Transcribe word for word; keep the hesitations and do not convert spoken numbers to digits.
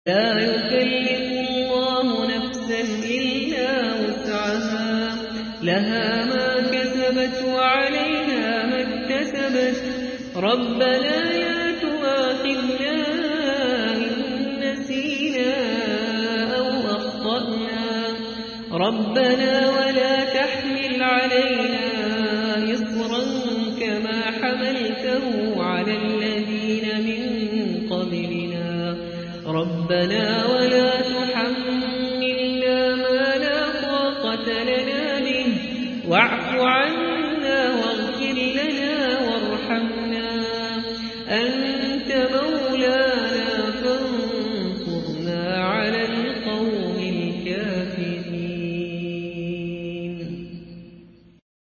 لا يكلف الله نفسا إلا وسعها لها ما كسبت وعليها ما اكتسبت ربنا لا تؤاخذنا إن نسينا أو أخطأنا ربنا ولا تحمل علينا إصرا كما حملته على الذين من قبلنا ربنا